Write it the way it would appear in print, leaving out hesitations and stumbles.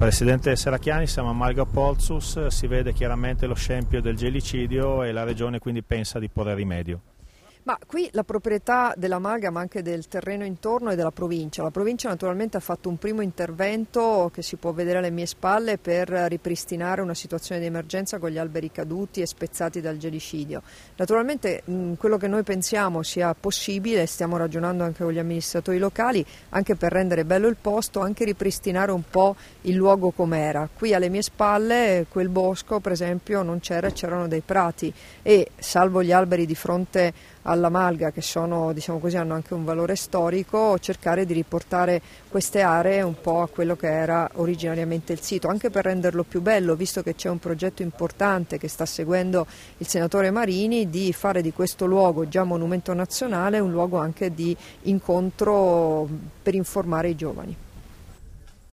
Presidente Serracchiani, siamo a Malga Porzus, si vede chiaramente lo scempio del gelicidio e la Regione quindi pensa di porre rimedio. Ma qui la proprietà della Malga, ma anche del terreno intorno, è della provincia. La provincia naturalmente ha fatto un primo intervento che si può vedere alle mie spalle per ripristinare una situazione di emergenza con gli alberi caduti e spezzati dal gelicidio. Naturalmente quello che noi pensiamo sia possibile, stiamo ragionando anche con gli amministratori locali, anche per rendere bello il posto, anche ripristinare un po' il luogo com'era. Qui alle mie spalle quel bosco per esempio non c'era, c'erano dei prati e salvo gli alberi di fronte alla Malga, che sono, diciamo così, hanno anche un valore storico, cercare di riportare queste aree un po' a quello che era originariamente il sito, anche per renderlo più bello, visto che c'è un progetto importante che sta seguendo il senatore Marini di fare di questo luogo, già monumento nazionale, un luogo anche di incontro per informare i giovani.